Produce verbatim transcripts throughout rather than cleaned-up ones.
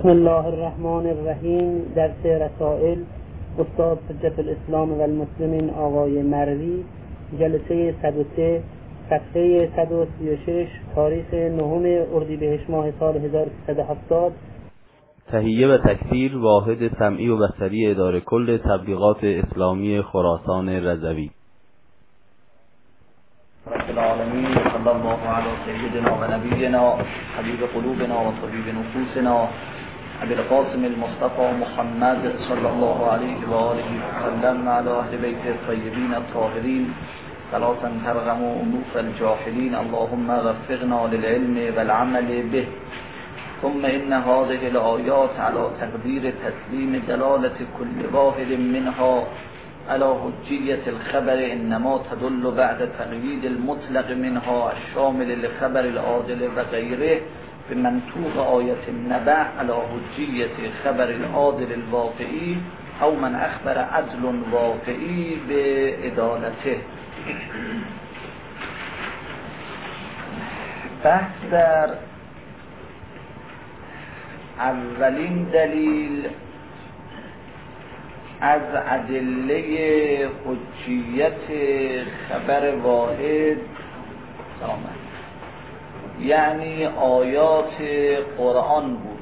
بسم الله الرحمن الرحیم. درس رسائل استاد حجت الاسلام و المسلمین آقای مروی، جلسه صد و سه، صفحه صد و سی و شش، تاریخ نهم اردیبهشت ماه سال هزار و سیصد و هفتاد. تهیه و تکثیر واحد سمعی و بصری اداره کل تبلیغات اسلامی خراسان رضوی. رب العالمین صلی الله علی سیدنا و نبینا حبیب قلوبنا و طبیب نفوسنا ابی القاسم المصطفى محمد صلی الله علیه و آله و سلم علی اهل بیت الطیبین الطاهرین صلاة ترغم انوف الجاحلین. اللهم وفقنا للعلم والعمل به. ثم ان هذه الآیات على تقدیر تسلیم دلالة كل واحد منها على حجیة الخبر انما تدل بعد تقیید المطلق منها الشامل لخبر العادل و غیره بمنطوق آیت النبع على حجیة خبر العادل الواقعی او من اخبر عدل واقعی به عدالته. بحث در اولین دلیل از ادله حجیت خبر واحد سامن، یعنی آیات قرآن بود.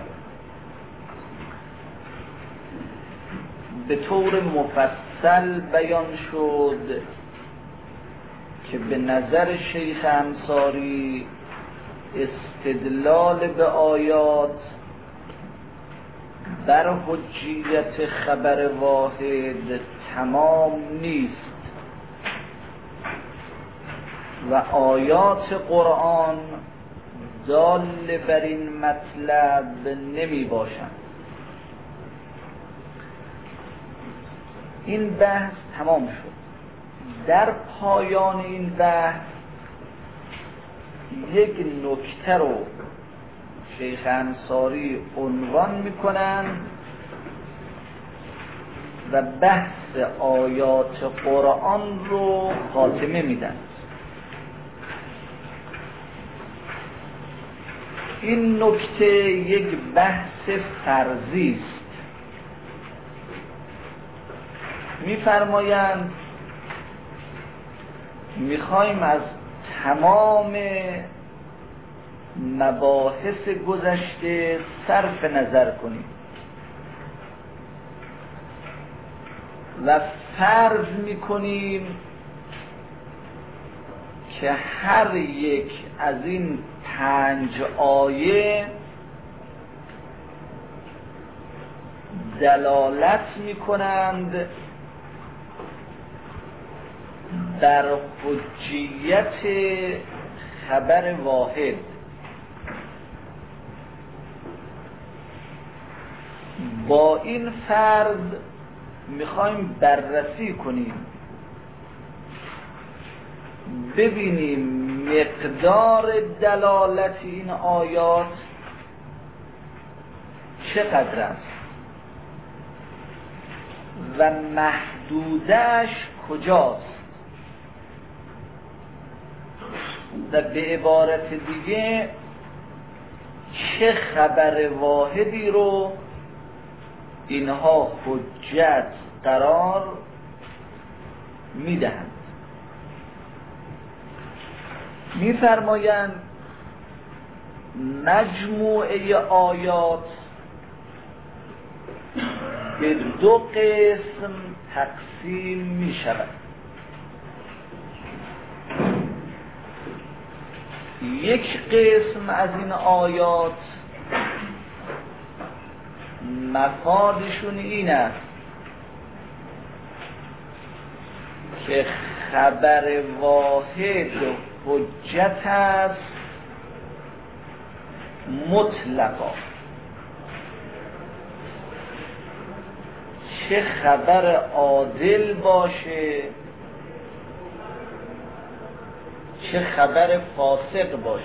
به طور مفصل بیان شد که به نظر شیخ انصاری استدلال به آیات بر حجیت خبر واحد تمام نیست و آیات قرآن دال بر این مطلب نمی باشند. این بحث تمام شد. در پایان این بحث یک نکته رو شیخ انصاری عنوان میکنند و بحث آیات قرآن رو خاتمه میدن. این نکته یک بحث فرضی است. میفرمایند میخوایم از تمام مباحث گذشته صرف نظر کنیم و فرض میکنیم که هر یک از این پنج آیه دلالت میکنند در حجیت خبر واحد. با این فرض میخوایم بررسی کنیم، ببینیم مقدار دلالت این آیات چقدر است و محدودش کجاست و به عبارت دیگه چه خبر واحدی رو اینها حجت قرار میدهند. میفرمایند مجموعه آیات به دو قسم تقسیم می شود. یک قسم از این آیات مفادشون این است که خبر واحد حجت است مطلقا، چه خبر عادل باشه چه خبر فاسق باشه،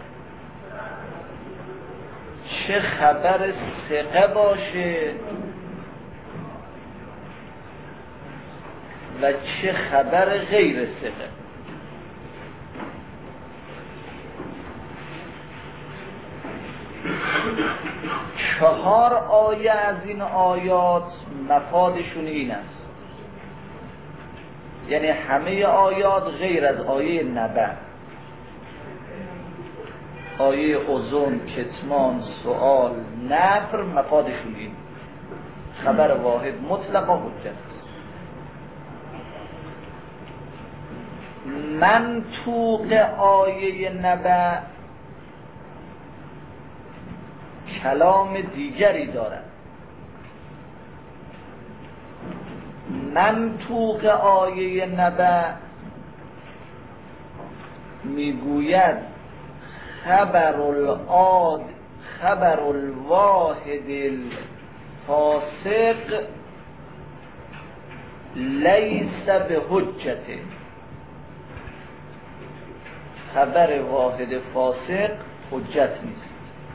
چه خبر ثقه باشه و چه خبر غیر ثقه. چهار آیه از این آیات مفادشون این است، یعنی همه آیات غیر از آیه نبأ، آیه اذن، کتمان، سؤال، نفر، مفادشون این خبر واحد مطلق و حجت. منطوق آیه نبأ کلام دیگری دارد. منطوق آیه نبأ میگوید خبر العاد خبر الواحد الفاسق لیس به حجت. خبر واحد فاسق حجت نیست.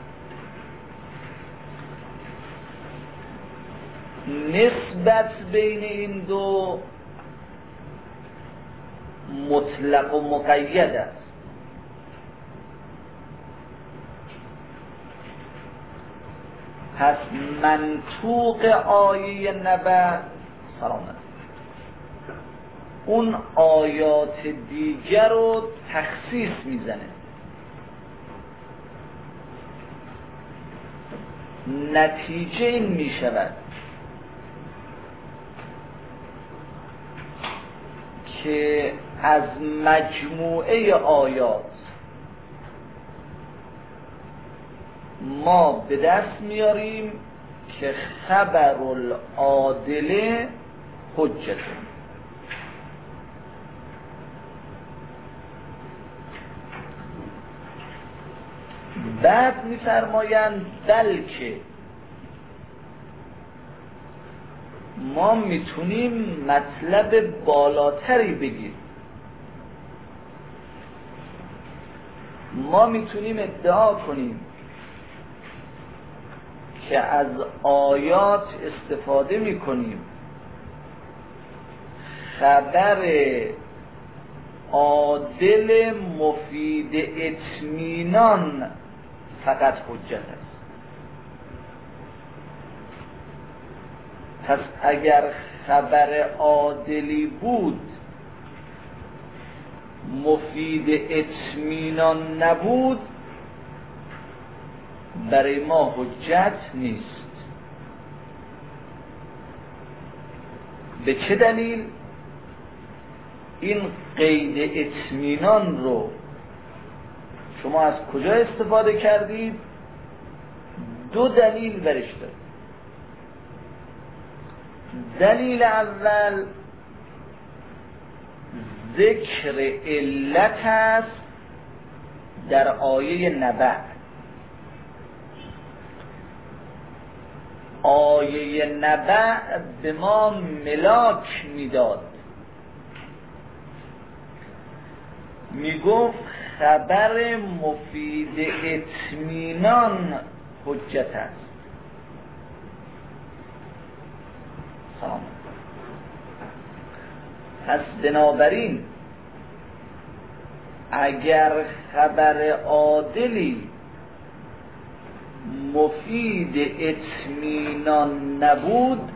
نسبت بین این دو مطلق و مقید است. پس منطوق آیه نبأ سلامت اون آیات دیگر رو تخصیص میزنه. نتیجه این میشود که از مجموعه آیات ما به دست میاریم که خبر العادل حجت. بعد میفرمایند بلکه ما میتونیم مطلب بالاتری بگیم. ما میتونیم ادعا کنیم که از آیات استفاده میکنیم خبر عادل مفید اطمینان فقط حجت است. پس اگر خبر عادلی بود مفید اطمینان نبود برای ما حجت نیست. به چه دلیل؟ این قید اطمینان رو شما از کجا استفاده کردید؟ دو دلیل برش دارید. دلیل اول ذکر علت است در آیه نبأ. آیه نبأ به ما ملاک میداد، میگفت خبر مفید اطمینان حجت است. سلام. پس بنابراین اگر خبر عادلی مفید اطمینان نبود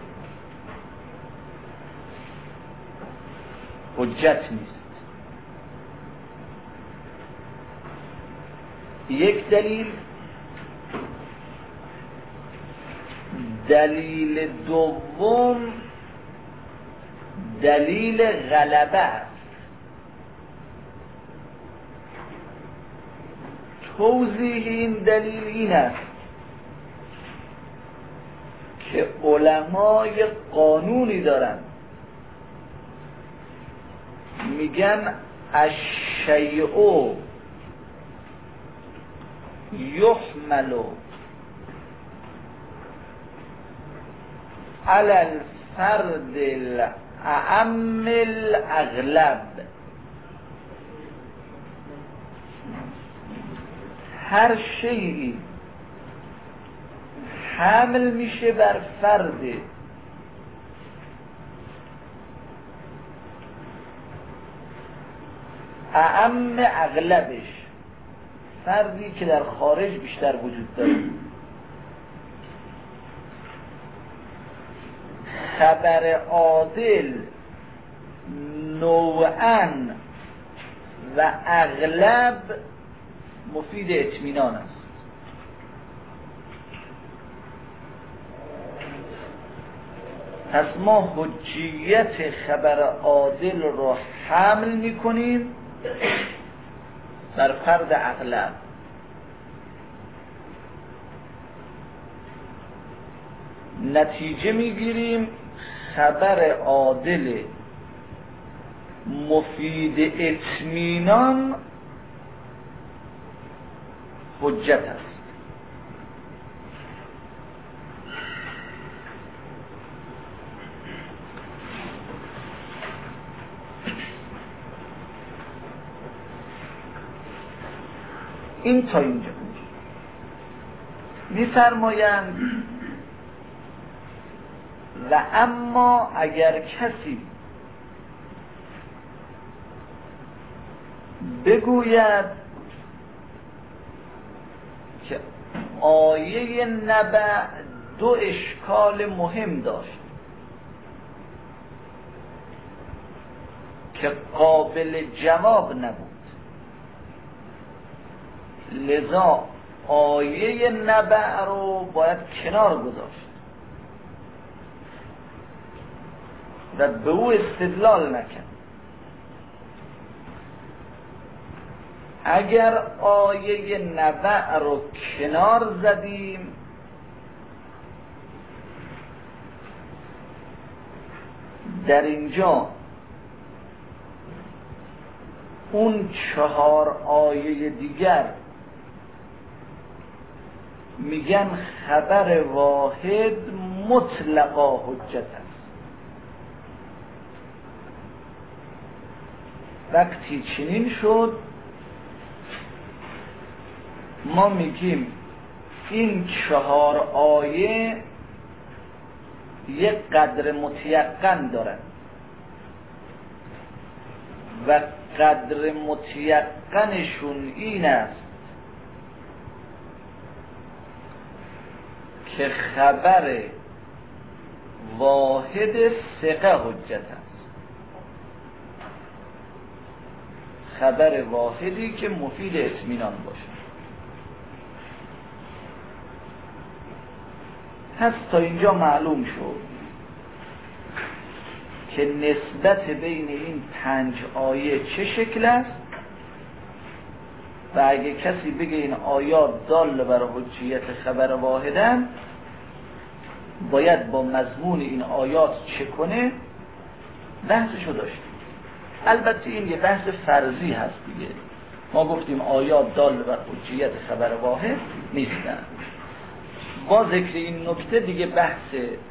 حجت نیست. یک دلیل. دلیل دوم دلیل غلبه است. توضیح این دلیل این است که علما یک قانونی دارن، میگن الشیء یحمل علی الفرد الاعم الاغلب. هر شیئی حمل میشه بر فرد اعم اغلبش، فردی که در خارج بیشتر وجود داره. خبر عادل نوعاً و اغلب مفید اطمینان است. پس ما حجیت خبر عادل را حمل می‌کنیم بر فرد اغلب. نتیجه میگیریم خبر عادل مفید اطمینان حجت است. این تا اینجا می‌فرمایند و اما اگر کسی بگوید که آیه نبأ دو اشکال مهم داشت که قابل جواب نبود، لذا آیه نبأ رو باید کنار گذاشت و به او استدلال نکرد. اگر آیه نبأ رو کنار زدیم در اینجا اون چهار آیه دیگر میگن خبر واحد مطلقا حجت است. وقتی چنین شد ما میگیم این چهار آیه یک قدر متیقن دارن و قدر متیقنشون این است که خبر واحد ثقه حجت است. خبر واحدی که مفید اطمینان باشه. پس تا اینجا معلوم شد که نسبت بین این پنج آیه چه شکل است و اگه کسی بگه این آیات دال بر حجیت خبر واحدن باید با مضمون این آیات چه کنه بحثشو داشتیم. البته این یه بحث فرضی هست دیگه، ما گفتیم آیات دال بر حجیت خبر واحد نیستن. با ذکر این نکته دیگه بحث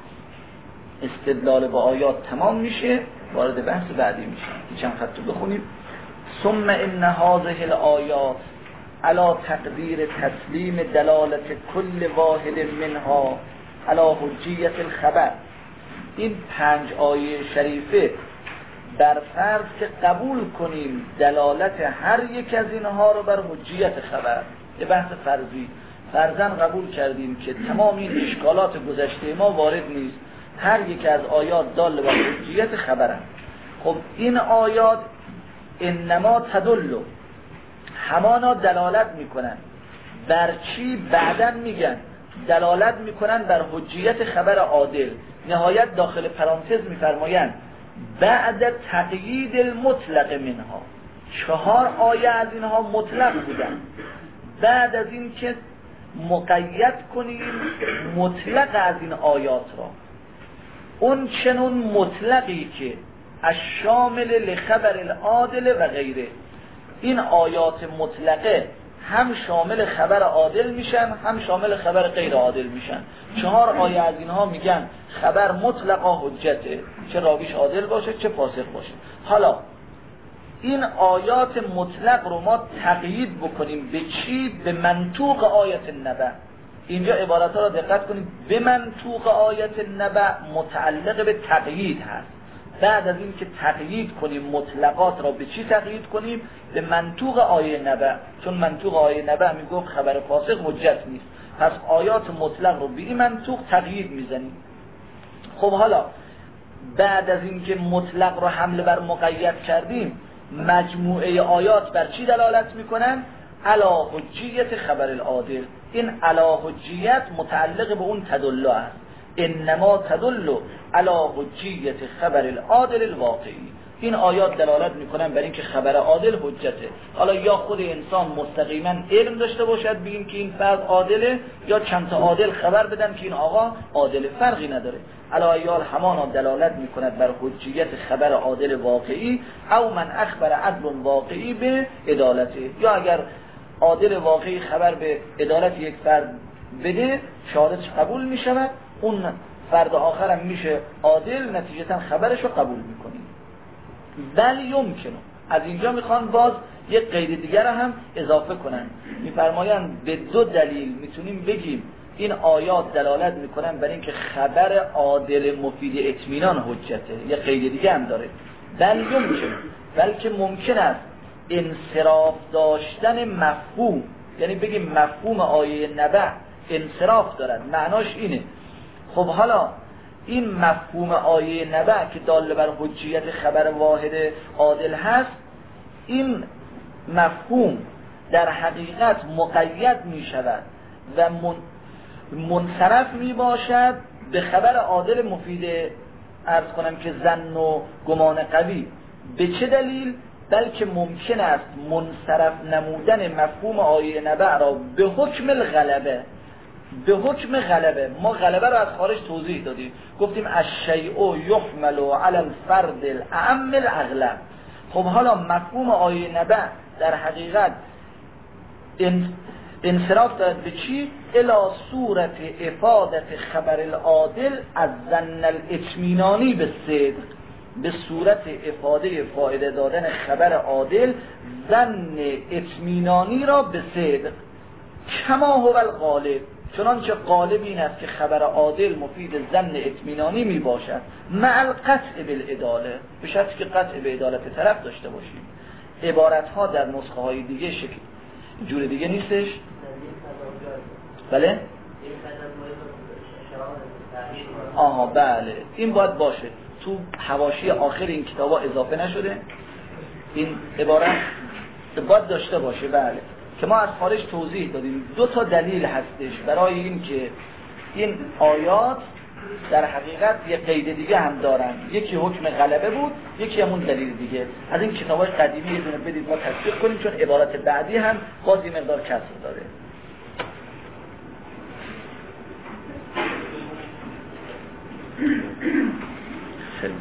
استدلال با آیات تمام میشه، وارد بحث بعدی میشه. چند خط رو بخونیم. ثم ان هذه الآیات علی تقدیر تسلیم دلالت کل واحد منها علی حجیت الخبر. این پنج آیه شریفه بر فرض که قبول کنیم دلالت هر یک از اینها رو بر حجیت خبر، یه بحث فرضی، فرضاً قبول کردیم که تمام این اشکالات گذشته ما وارد نیست، هر یک از آیات دال بر حجیت خبرند. خب این آیات انما تدلو همانا دلالت میکنن بر چی؟ بعداً میگن دلالت میکنن بر حجیت خبر عادل. نهایت داخل پرانتز میفرمایند بعد تقیید المطلق منها. چهار آیه از اینها مطلق بودن، بعد از این که مقید کنیم مطلق از این آیات را، اون چنون مطلقی که الشامل لخبر العادل و غیره، این آیات مطلقه هم شامل خبر عادل میشن هم شامل خبر غیر عادل میشن. چهار آیه از اینها میگن خبر مطلقا حجته، چه راویش عادل باشه چه فاسق باشه. حالا این آیات مطلق رو ما تقیید بکنیم به چی؟ به منطوق آیت نبأ. اینجا عبارت ها رو دقت کنیم. به منطوق آیت نبأ متعلق به تقیید هست. بعد از این که تقیید کنیم مطلقات را به چی تقیید کنیم؟ به منطوق آیه نبأ، چون منطوق آیه نبأ میگفت خبر فاسق حجت نیست. پس آیات مطلق رو به این منطوق تقیید میزنیم. خب حالا بعد از اینکه مطلق رو حمله بر مقید کردیم، مجموعه آیات بر چی دلالت میکنن؟ علا حجیت خبر العادل. این علا حجیت متعلق به اون تدل است. انما تدل علا حجیت خبر العادل الواقعی. این آیات دلالت میکنن بر اینکه خبر عادل حجته. حالا یا خود انسان مستقیما علم داشته باشد بگیم که این فرد عادله، یا چند تا عادل خبر بدن که این آقا عادله، فرقی نداره. علا ایال همانا دلالت میکند بر حجیت خبر عادل واقعی، او من اخبر عدل واقعی به عدالته. یا اگر عادل واقعی خبر به عدالت یک فرد بده، شهادتش قبول میشود، اون فرد آخر هم میشه عادل، نتیجتا خبرش رو قبول میکنیم. بل یمکنه، از اینجا میخوان باز یک قید دیگر هم اضافه کنن، میفرمایند به دو دلیل میتونیم بگیم این آیات دلالت میکنن بر اینکه خبر عادل مفید اطمینان حجته. یک قید دیگه هم داره، بل یمکنه، بلکه ممکن است انصراف داشتن مفهوم، یعنی بگیم مفهوم آیه نبع انصراف دارد. معناش اینه، خب حالا این مفهوم آیه نبع که دال بر حجیت خبر واحد عادل هست، این مفهوم در حقیقت مقید می شود و من منصرف می باشد به خبر عادل مفید عرض کنم که ظن و گمان قوی. به چه دلیل؟ بلکه ممکن است منصرف نمودن مفهوم آیه نبع را به حکم الغلبه، به حکم غلبه. ما غلبه رو از خارج توضیح دادیم، گفتیم الشیء یحمل علی الفرد الاعم الاغلب. خب حالا مفهوم آیه نبع در حقیقت انصراف دارد به چی؟ الی صورت افادت خبر العادل از ظن الاطمینانی به صدق، به صورت افاده فایده دادن خبر عادل ظن اطمینانی را به صدق. کما هو الغالب، چنانچه غالب این است که خبر عادل مفید ظن اطمینانی می باشد، مع القطع بالعداله، به شرطی که قطع به عدالت طرف داشته باشیم. عبارت ها در نسخه های دیگه شکل جور دیگه نیستش. بله؟ آها بله، این باید باشه. تو حواشی آخر این کتابا اضافه نشده این عبارت، باید داشته باشه. بله، که ما از خارج توضیح دادیم دو تا دلیل هستش برای این که این آیات در حقیقت یه قید دیگه هم دارن. یکی حکم غلبه بود، یکی همون دلیل دیگه. از این کتابای قدیمی یه دونه بدید ما تصدیق کنیم، چون عبارت بعدی هم باز این مقدار کسر داره. خیلی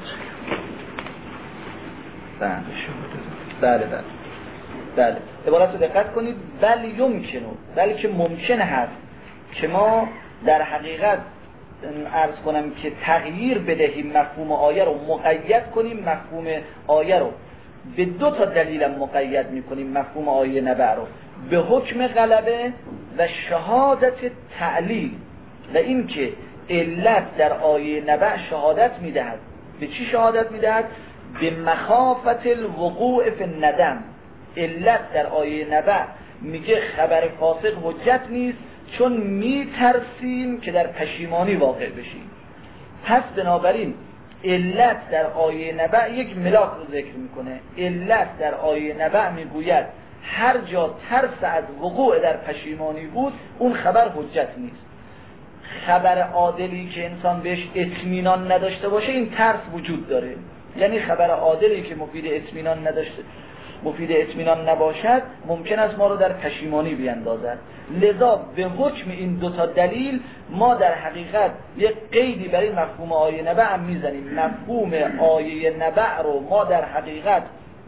بله بله بله بله عبارت رو دقت کنید. بل یمکنه، بلکه ممکن هست که ما در حقیقت عرض کنم که تغییر بدهیم مفهوم آیه رو، مقید کنیم مفهوم آیه رو. به دو تا دلیل مقید میکنیم مفهوم آیه نبع رو، به حکم غلبه و شهادت تعلیل، و این که علت در آیه نبع شهادت میدهد. به چی شهادت میدهد؟ به مخافت الوقوع فی الندم. علت در آیه نبع میگه خبر فاسق حجت نیست، چون میترسیم که در پشیمانی واقع بشیم. پس بنابراین علت در آیه نبع یک ملاک رو ذکر میکنه. علت در آیه نبع میگوید هر جا ترس از وقوع در پشیمانی بود، اون خبر حجت نیست. خبر عادلی که انسان بهش اطمینان نداشته باشه، این ترس وجود داره. یعنی خبر عادلی که مفید اطمینان نداشته مفید اطمینان نباشد، ممکن است ما رو در پشیمانی بیندازد. لذا به حکم این دوتا دلیل ما در حقیقت یک قیدی برای مفهوم آیه نبع هم میزنیم. مفهوم آیه نبع رو ما در حقیقت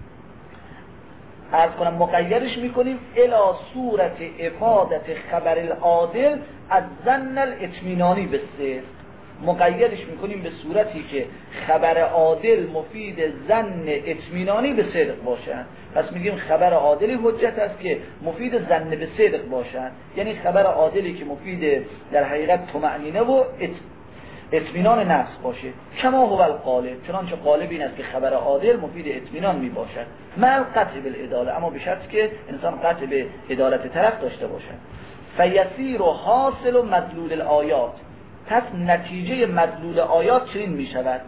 عرض کنم مقیدش میکنیم الی صورت افادت خبر العادل از ظن الاطمینانی به صدق. مقیدش میکنیم به صورتی که خبر عادل مفید ظن اطمینانی به صدق باشد. پس میگیم خبر عادلی حجت است که مفید ظن به صدق باشد، یعنی خبر عادلی که مفید در حقیقت طمأنینه و اطمینان نفس باشه. کما هو الغالب، چنانچه غالب این است که خبر عادل مفید اطمینان می باشد، مع القطع بالعداله، اما به شرطی که انسان قطع به عدالت طرف داشته باشد. فیسیر حاصل و مدلول الآیات، پس نتیجه مدلول آیات چنین می شود: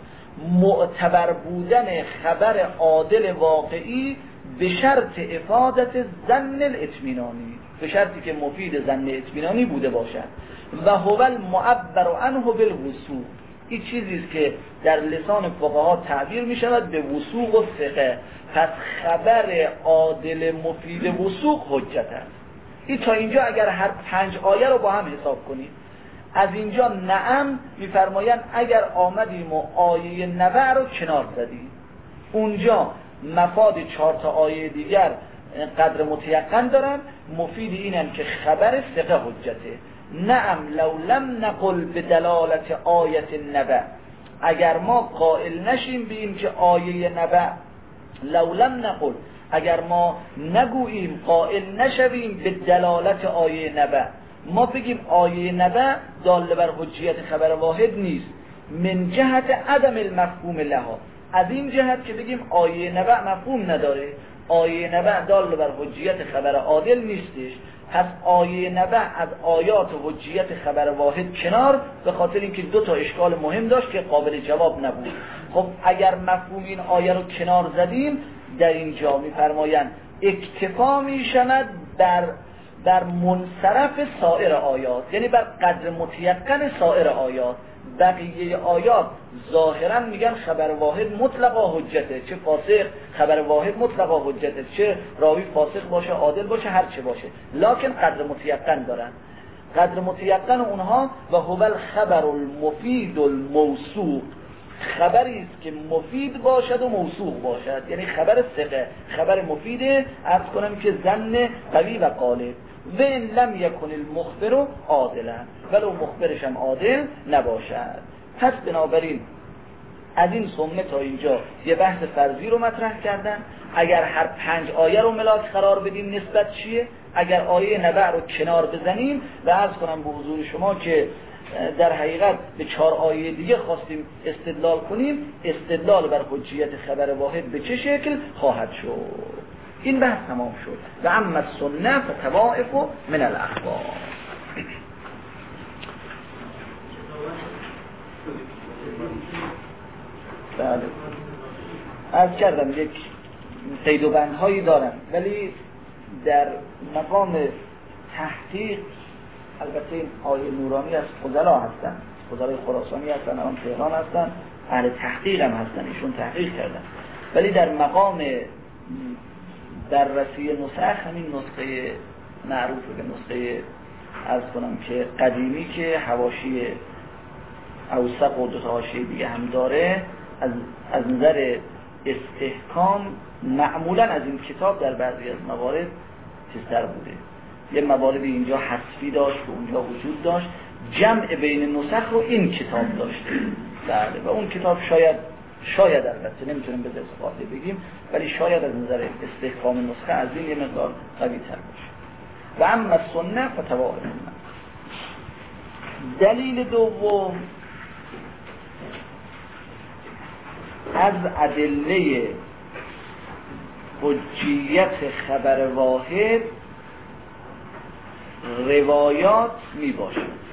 معتبر بودن خبر عادل واقعی به شرط افادت ظن الاطمینانی، به شرطی که مفید ظن اطمینانی بوده باشد. و هو المعبر عنه بالوثوق، این چیزی است که در لسان فقها تعبیر می شود به وثوق و ثقه. پس خبر عادل مفید وثوق حجت است. این تا اینجا اگر هر پنج آیه رو با هم حساب کنید، از اینجا نعم میفرمایند اگر آمدیم و آیه نبع رو کنار زدیم، اونجا مفاد چهار تا آیه دیگر قدر متیقن دارن، مفید اینن که خبر ثقه حجته. نعم لو لم نقل به دلالت آیت نبع، اگر ما قائل نشیم به این که آیه نبع، لو لم نقل، اگر ما نگوییم قائل نشویم به دلالت آیه نبع، ما بگیم آیه نبع دال بر حجیت خبر واحد نیست، من جهت عدم المفهوم لها، از این جهت که بگیم آیه نبع مفهوم نداره، آیه نبع دال بر حجیت خبر عادل نیستش، پس آیه نبع از آیات حجیت خبر واحد کنار، به خاطر اینکه دو تا اشکال مهم داشت که قابل جواب نبود. خب اگر مفهوم این آیه رو کنار زدیم، در اینجا می‌فرمایند اکتفا می‌شود بر بر منصرف سایر آیات، یعنی بر قدر متیقن سایر آیات. بقیه آیات ظاهرا میگن خبر واحد مطلقا حجته، چه فاسق خبر واحد مطلقا حجته، چه راوی فاسق باشه عادل باشه هر چه باشه، لکن قدر متیقن دارن. قدر متیقن اونها و هو الخبر المفید الموثوق، خبری است که مفید باشد و موثوق باشد، یعنی خبر ثقه، خبر مفیده، عرض کنم که ظن قوی و غالب. و ان لم یکن المخبر عادلا، ولو مخبرش هم عادل نباشد. پس بنابراین از این سمه تا اینجا یه بحث فرضی رو مطرح کردن. اگر هر پنج آیه رو ملاک قرار بدیم نسبت چیه؟ اگر آیه نبع رو کنار بزنیم و عرض کنم به حضور شما که در حقیقت به چهار آیه دیگه خواستیم استدلال کنیم، استدلال بر حجیت خبر واحد به چه شکل خواهد شد؟ این بحث تمام شد. و اما السنه فتوائف من الاخبار. بله عرض کردم یک قید و بندهایی دارم، ولی در مقام تحقیق البته این آیه نورانی از فضلا هستن، فضلای خراسانی هستن، هم تهران هستن، اهل تحقیق هم هستن، ایشون تحقیق کردن. ولی در مقام بررسی نسخ همین نسخه معروف به نسخه عرض کنم که قدیمی که حواشی اوسق و دو تا حاشیه دیگه هم داره، از از نظر استحکام معمولا از این کتاب در بعضی از موارد چیزتر بوده. یه مواردی اینجا حذفی داشت و اونجا وجود داشت، جمع بین نسخ رو این کتاب داشته. بله و اون کتاب شاید شاید البته نمیتونیم به دست خاطر بگیم، ولی شاید از نظر استحکام نسخه از این یه مقدار قوی تر باشه. و اما سنت فتوائف. دلیل دوم از ادله حجیت خبر واحد روایات می باشد.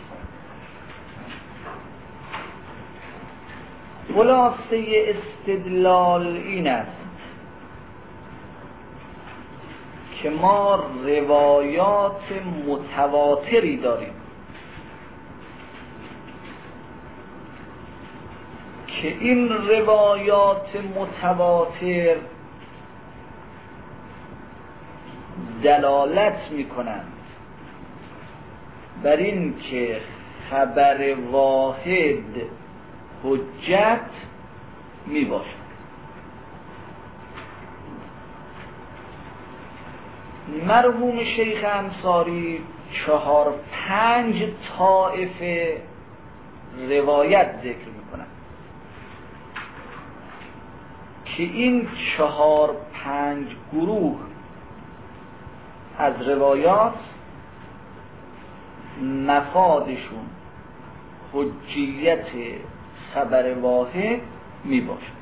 خلاصه استدلال این است که ما روایات متواتری داریم که این روایات متواتر دلالت می‌کنند بر این که خبر واحد حجت می باشد. مرحوم شیخ انصاری چهار پنج طائفه روایت ذکر می کنند که این چهار پنج گروه از روایات مفادشون حجیت خبر واحد می باشد.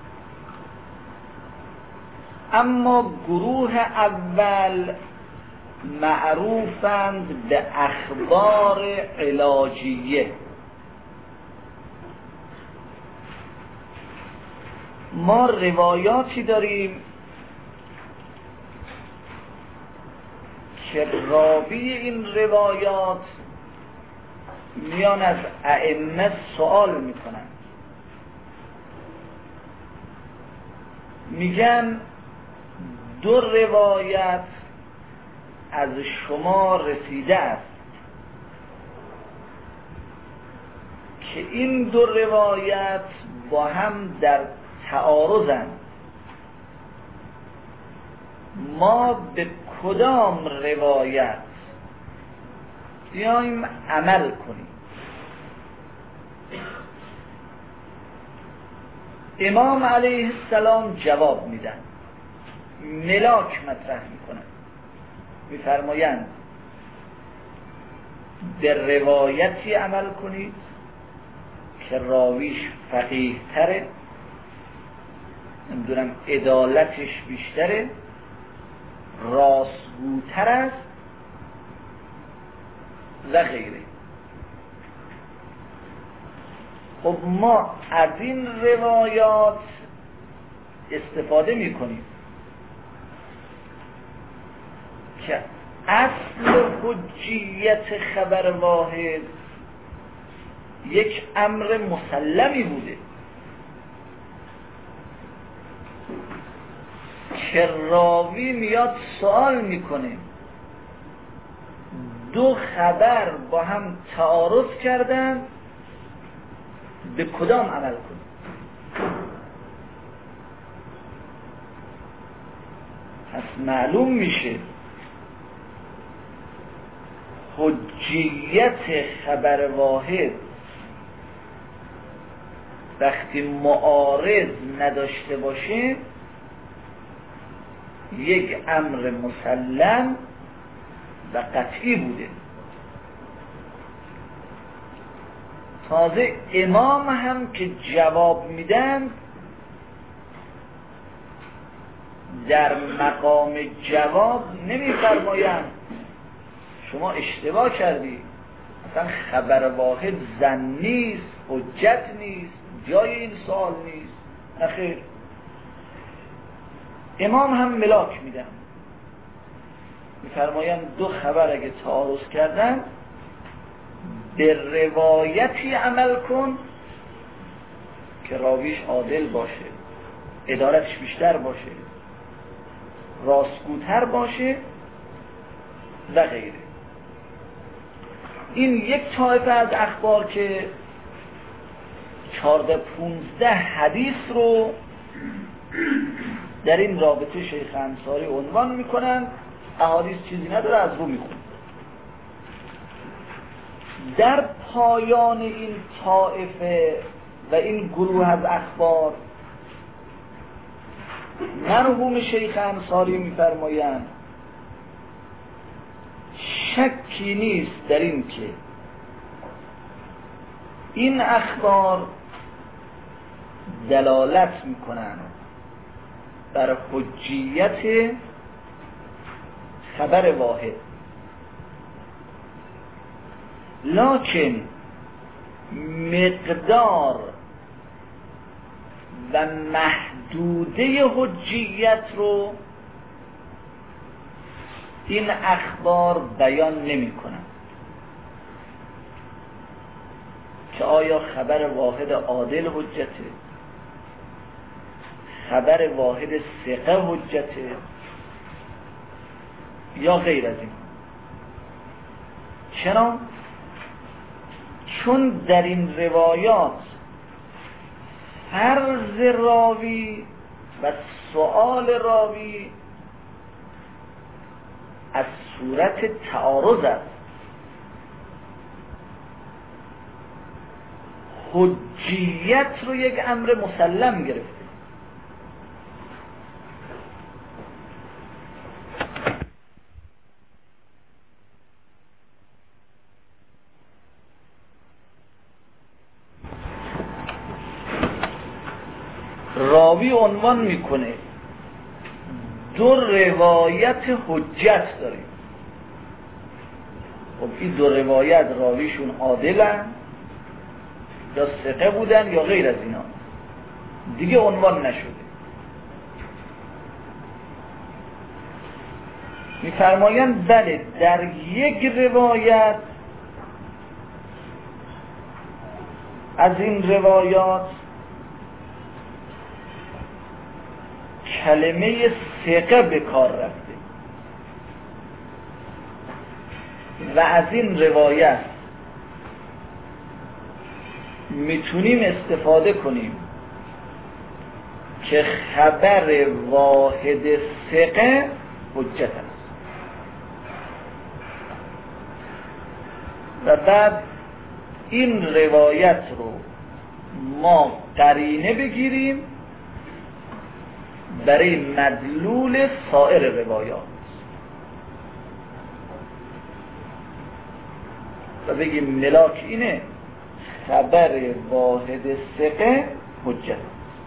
اما گروه اول معروفند به اخبار علاجیه. ما روایاتی داریم که راوی این روایات میان از ائمه سوال میکنن، میگن دو روایت از شما رسیده است که این دو روایت با هم در تعارضند، ما به کدام روایت بیایم عمل کنیم؟ امام علیه السلام جواب میدن، ملاک مطرح میکنن، میفرمایند به روایتی عمل کنید که راویش فقیه تره، نمیدونم عدالتش بیشتره، راستگوتر است و غیره. خب ما از این روایات استفاده میکنیم که اصل حجیت خبر واحد یک امر مسلمی بوده که راوی میاد سوال میکنه دو خبر با هم تعارض کردن، به کدام عمل کنیم؟ پس معلوم میشه حجیت خبر واحد وقتی معارض نداشته باشه یک امر مسلم و قطعی بوده. تازه امام هم که جواب میدن در مقام جواب نمیفرمایند شما اشتباه کردی، اصلا خبر واحد زن نیست، حجت نیست، جای این سوال نیست. نخیر، امام هم ملاک میدن، میفرمایند دو خبر اگه تعارض کردن به روایتی عمل کن که راویش عادل باشه، عدالتش بیشتر باشه، راستگوتر باشه و غیره. این یک طایفه از اخبار که چهارده پونزده حدیث رو در این رابطه شیخ انصاری عنوان میکنن، احادیث چیزی نداره، از رو میخون. در پایان این طایفه و این گروه از اخبار مرحوم شیخ انصاری میفرمایند شکی نیست در این که این اخبار دلالت میکنن بر حجیت خبر واحد، لکن مقدار و محدوده حجیت رو این اخبار بیان نمی کنن که آیا خبر واحد عادل حجته، خبر واحد ثقه حجته یا غیر از این. چرا؟ چون در این روایات فرض راوی و سؤال راوی از صورت تعارض است، حجیت رو یک امر مسلم گرفته. راوی عنوان میکنه دو روایت حجت داریم، خب این دو روایت راویشون عادلن یا ثقه بودن یا غیر از اینا، دیگه عنوان نشده. می‌فرمایند بله در یک روایت از این روایات کلمه ثقه به کار رفته و از این روایت میتونیم استفاده کنیم که خبر واحد ثقه حجت است. و بعد این روایت رو ما قرینه بگیریم برای مدلول سایر روایات و بگیم ملاک اینه، خبر واحد ثقه حجت.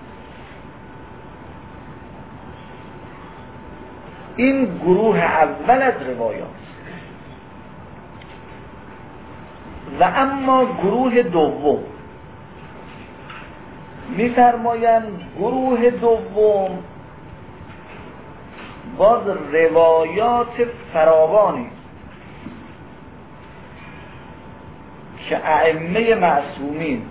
این گروه اول از روایات. و اما گروه دوم می‌فرمایند گروه دوم باز روایات فراوانی که ائمه معصومین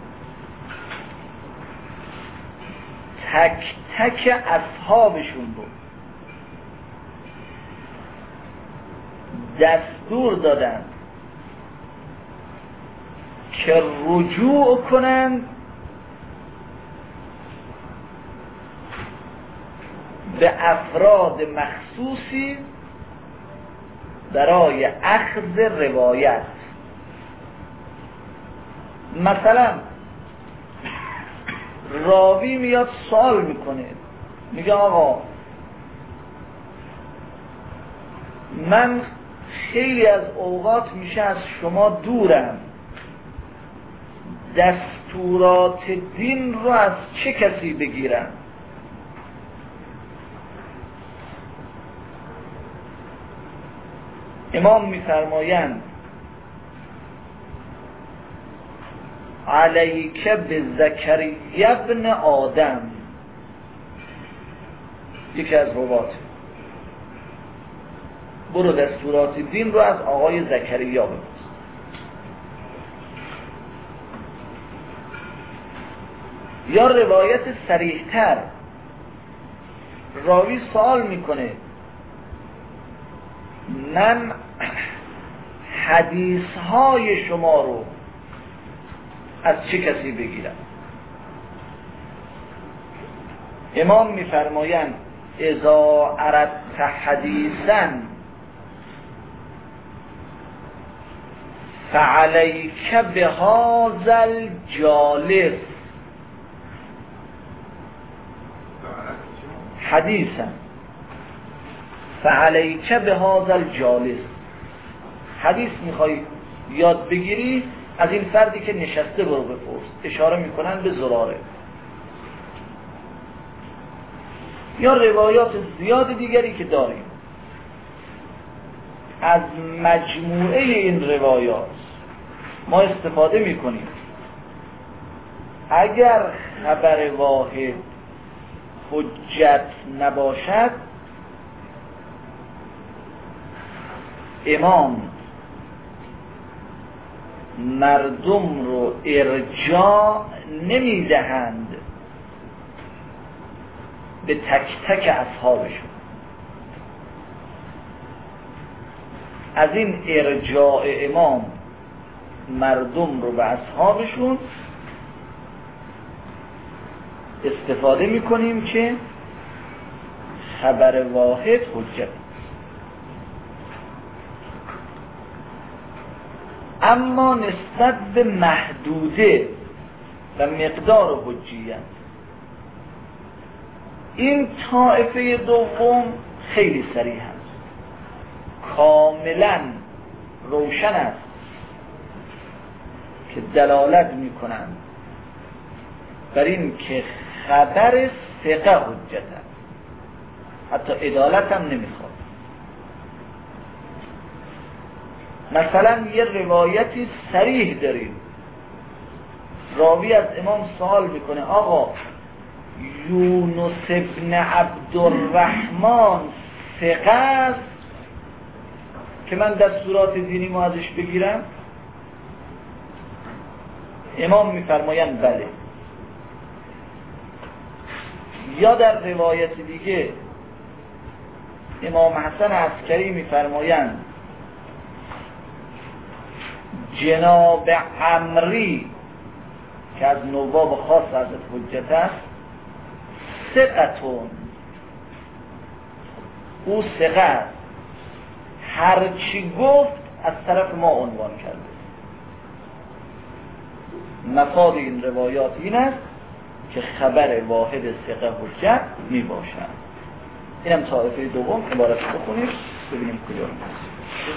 تک تک اصحابشون رو دستور دادن که رجوع کنند به افراد مخصوصی برای اخذ روایت. مثلا راوی میاد سوال میکنه، میگه آقا من خیلی از اوقات میشه از شما دورم، دستورات دین رو از چه کسی بگیرم؟ امام میفرمایند علیک به زکریا ابن آدم، یکی از روات، برو دستورات دین رو از آقای زکریا بپرس. یا روایت صریح‌تر، راوی سوال میکنه من حدیث های شما رو از چه کسی بگیرم؟ امام میفرمایند اذا اردت حدیثا فعلیک بهذا الجالس. حدیثا فعلیک بهذا الجالس، حدیث میخوای یاد بگیری از این فردی که نشسته برو بپرس. اشاره میکنن به زراره. یا روایات زیاد دیگری که داریم. از مجموعه این روایات ما استفاده میکنیم. اگر خبر واحد حجت نباشد، امام مردم رو ارجاع نمیدهند به تک تک اصحابشون. از این ارجاع امام مردم رو به اصحابشون استفاده میکنیم که خبر واحد حجت. اما نسبت به محدوده و مقدار حجیت، این طائفه دوم خیلی صریح است، کاملا روشن است که دلالت میکنند بر این که خبر ثقه حجت است، حتی عدالت هم نمیخواد. مثلا یه روایتی صریح داریم، راوی از امام سوال میکنه آقا یونس ابن عبدالرحمن ثقه است که من دستورات دینی ما ازش بگیرم؟ امام میفرمایند بله. یا در روایت دیگه امام حسن عسکری میفرمایند جناب عمری که از نواب خاص حضرت حجت است ثقتون، او ثقه است، هر چی گفت از طرف ما عنوان کرده. مفاد این روایات این است که خبر واحد ثقه حجت می باشد. اینم طایفه دوم. عبارت رو بخونیم ببینیم کجا هست.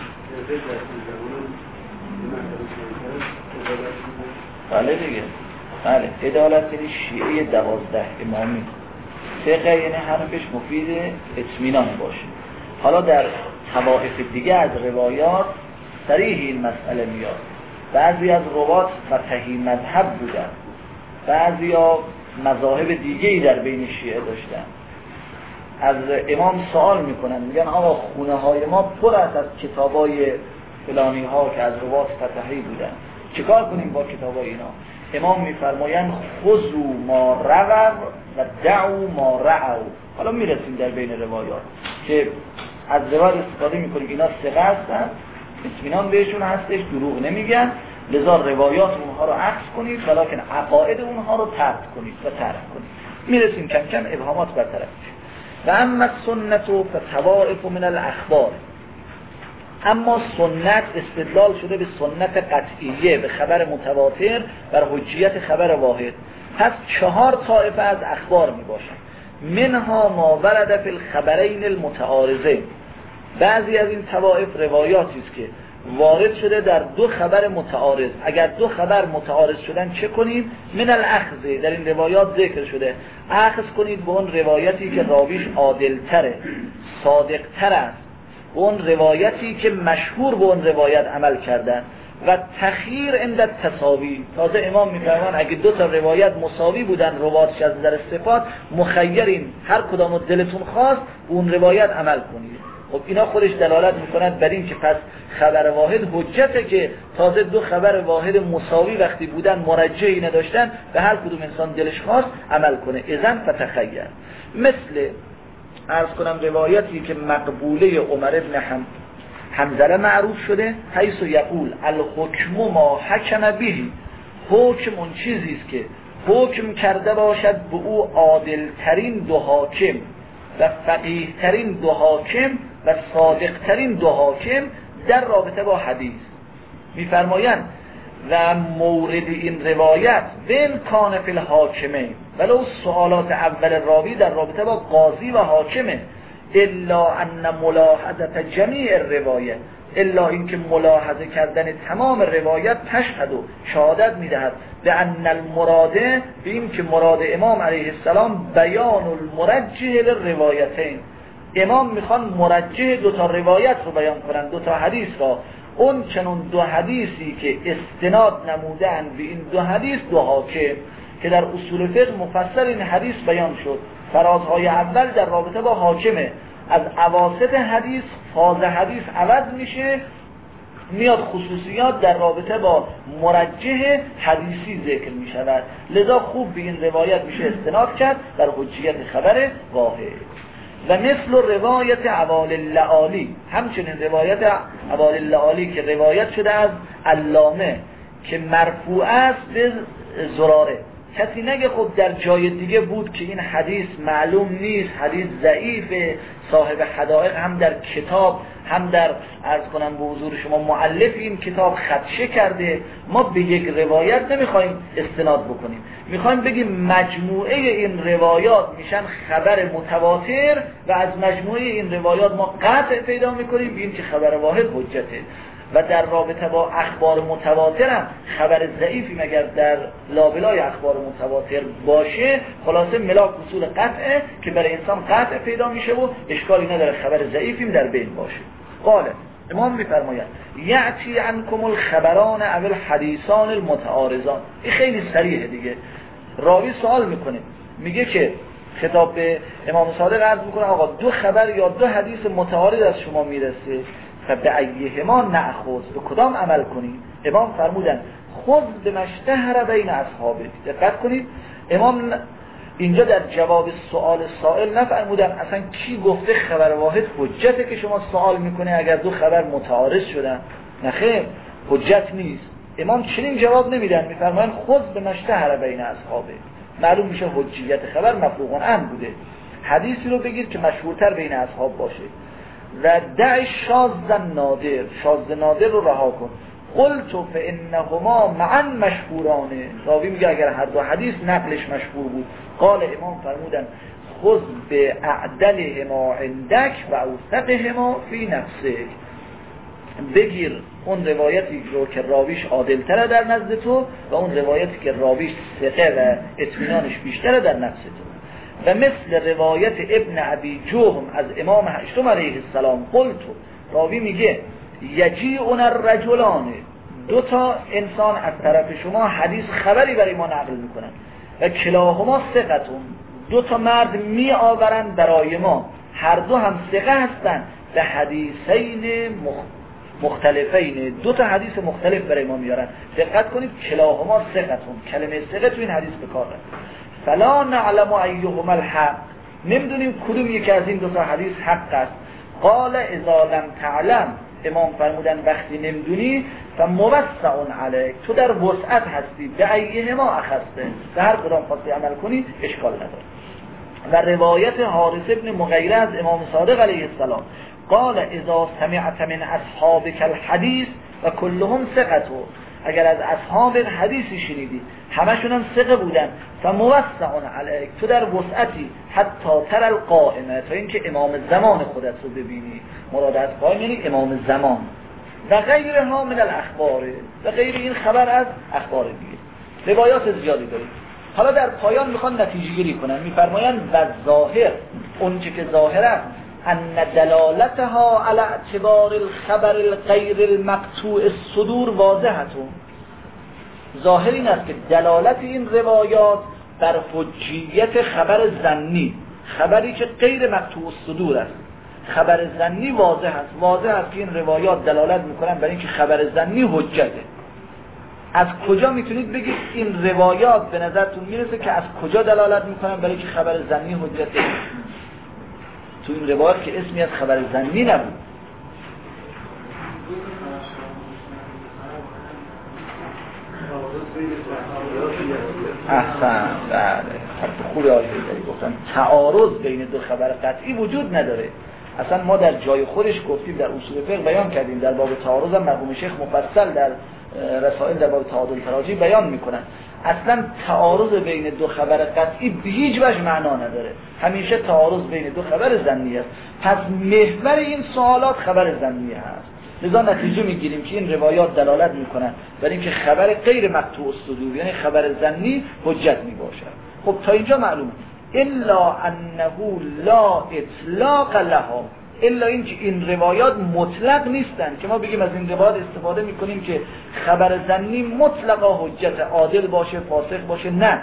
بله دیگه، بله. عدالت یعنی شیعه دوازده امامی. ثقه یعنی حرفش مفید اطمینان باشه. حالا در طوائف دیگه از روایات صریح این مسئله میاد. بعضی از روات فتحی مذهب بودن، بعضی ها مذاهب دیگه‌ای در بین شیعه داشتن. از امام سوال میکنن، میگن آقا خونه های ما پر است از کتابای فلانی ها که از روات فتحی بودن، چیکار کنیم با کتابای اینا؟ امام میفرمایند خذوا ما رووا و دعوا ما رعوا. حالا میرسیم در بین روایات که از روایت استفاده میکنیم اینا ثقه هستن، اطمینان بهشون هستش، دروغ نمیگن، لذا روایات اونها رو عکس کنید ولکن عقاید اونها رو ترک کنید و ترک کنید. میرسیم کم کم ابهامات برطرف میشه. و اما سنت و فتوائف من الاخبار، اما سنت استدلال شده به سنت قطعیه، به خبر متواتر بر حجیت خبر واحد. پس چهار طایفه از اخبار می باشن. منها ما ورد فی الخبرین المتعارضین، بعضی از این طوائف روایاتی است که وارد شده در دو خبر متعارض. اگر دو خبر متعارض شدن چه کنیم؟ من الاخذ، در این روایات ذکر شده اخذ کنید به اون روایتی که راویش عادل‌تره، صادق‌تر است، به اون روایتی که مشهور به اون روایت عمل کردن. و تخییر عند تساوی، تازه امام میفرمان اگه دو تا روایت مساوی بودن رواتش از نظر صفات، مخیرین هر کدامو دلتون خواست اون روایت عمل کنید. خب اینا خودش دلالت میکند بر این که پس خبر واحد حجته که تازه دو خبر واحد مساوی وقتی بودن مرجحی نداشتن به هر کدوم انسان دلش خواست عمل کنه. اذن فتخیر، مثل عرض کنم روایتی که مقبوله عمر ابن حم حنظله معروف شده، حیث یقول الحکم ما حکم بهی، حکم اون چیزی است که حکم کرده باشد به او عادل ترین دو حاکم و فقیه ترین دو حاکم و صادق ترین دو حاکم در رابطه با حدیث. میفرمایند و مورد این روایت بین کان فی الحاکمین، ولو سوالات اول راوی در رابطه با قاضی و حاکمه، الا ان ملاحظه جمیع الروایه، الا اینکه ملاحظه کردن تمام روایت تشهد و شهادت میدهد به ان المراده، به این که مراد امام علیه السلام بیان المرجح للروایتین، امام میخوان مرجح دو تا روایت رو بیان کنن، دو تا حدیث را. اون چنون دو حدیثی که استناد نمودن به این دو حدیث دو حاکم، که در اصول فقه مفصل این حدیث بیان شد. فرازهای اول در رابطه با حاکمه، از اواسط حدیث فاز حدیث عوض میشه، میاد خصوصیات در رابطه با مرجح حدیثی ذکر میشود. لذا خوب به این روایت میشه استناد کرد در حجیت خبر واحد. و مثل روایت عوال اللعالی، همچنین روایت عوال اللعالی که روایت شده از علامه که مرفوع است به زراره. کسی نگه خب در جای دیگه بود که این حدیث معلوم نیست، حدیث ضعیفه، صاحب حدائق هم در کتاب هم در عرض کنم به حضور شما مؤلف این کتاب خدشه کرده. ما به یک روایت نمیخوایم استناد بکنیم، میخوایم بگیم مجموعه این روایات میشن خبر متواتر و از مجموعه این روایات ما قطع پیدا میکنیم به این که خبر واحد حجته. و در رابطه با اخبار متواتر هم خبر ضعیفی مگر در لابلای اخبار متواتر باشه، خلاصه ملاک اصول قطعه که برای انسان قطع پیدا میشه و اشکالی نداره خبر ضعیفیم در بین باشه. قال امام میفرمایند یعتی عنکم الخبران او الحدیثان المتعارضان. این خیلی صریحه دیگه. راوی سوال میکنه، میگه که خطاب به امام صادق عرض میکنه آقا دو خبر یا دو حدیث متعارض از شما میرسه، فبه ایهما نأخذ، به کدام عمل کنیم؟ امام فرمودن خذ بما اشتهر بین اصحابه. دقت کنید امام اینجا در جواب سوال سائل نفرمودن اصلا کی گفته خبر واحد حجته که شما سوال میکنه اگر دو خبر متعارض شدن. نه خیر، حجت نیست. امام چنین جواب نمیدن، میفرمایند خذ بما اشتهر بین اصحابه. معلوم میشه حجیت خبر مفروغ عنه بوده. حدیثی رو بگیر که مشهورتر بین اصحاب باشه و دع شاذ نادر، شاذ نادر رو رها کن. قلت فانهما معا مشهورانه. راوی میگه اگر هر دو حدیث نقلش مشهور بود، قال امام فرمودن خذ به اعدلهما عندك و اوثقهما فی نفسك. بگیر اون روایتی رو که راویش عادل‌تره در نزد تو و اون روایتی که راویش ثقه و اطمینانش بیشتره در نفس تو. و مثل روایت ابن ابی جهم از امام هشتم علیه السلام، قلت، راوی میگه یجیء الرجلان، دو تا انسان از طرف شما حدیث خبری برای ما نقل میکنن و کلاهما ثقتون، دو تا مرد می آورن برای ما، هر دو هم ثقه هستن، به حدیثین مخ... مختلفین، دو تا حدیث مختلف برای ما میارن. دقت کنید کلاهما ثقتون، کلمه ثقه تو این حدیث به کار رفت. فلا نعلم ایهما الحق، نمیدونیم کدوم یکی از این دو تا حدیث حق است. قال اذا لم تعلم، امام فرمودن وقتی نمیدونی فموسع علیک، تو در وسعت هستی، به ایهما اخذته، به هر کدام خواستی عمل کنی اشکال نداره. و روایت حارث ابن مغیره از امام صادق علیه السلام، قال اذا سمعت من اصحابك الحديث و كلهم ثقتو، اگر از اصحاب حدیثی شنیدی همشون هم ثقه بودن، فموسع علیک، تو در وسعتی، حتی تر القائمه، تا اینکه امام زمان خودت رو ببینی. مراد از قائم یعنی امام زمان. و غیرها من الاخبار، و غیر این خبر از اخبار دیگه. روایات زیادی داریم. حالا در پایان میخوان نتیجه گیری کنن، میفرمایند و ظاهر، اون چه که ظاهر است، ان دلالتها على اعتبار الخبر الغیر المقطوع الصدور واضحتون. ظاهر این است که دلالت این روایات بر حجیت خبر ظنی، خبری که غیر مقطوع الصدور است، خبر ظنی واضح است. واضح است که این روایات دلالت میکنن بر اینکه خبر ظنی حجته. از کجا میتونید بگید این روایات به نظرتون میرسه که از کجا دلالت میکنن برای اینکه خبر ظنی حجته؟ تو این روایات که اسمی از خبر ظنی نبود. احسن، بله، خوبی آیه داری گفتن تعارض بین دو خبر قطعی وجود نداره. اصلا ما در جای خودش گفتیم، در اصول فقه بیان کردیم، در باب تعارض هم مرحوم شیخ مفصل در رسائل در باب تعادل تراجی بیان میکنن. اصلا تعارض بین دو خبر قطعی به هیچ وجه معنا نداره، همیشه تعارض بین دو خبر ظنی است. پس محور این سوالات خبر ظنی هست. لذا نتیجه میگیریم که این روایات دلالت میکنن بر اینکه خبر غیر مقطوع الصدور یعنی خبر ظنی حجت میباشد. خب تا اینجا معلومه. الا انه لا اطلاق لها، الا اینکه این روایات مطلق نیستن که ما بگیم از این روایات استفاده میکنیم که خبر ظنی مطلقا حجت، عادل باشه فاسق باشه. نه.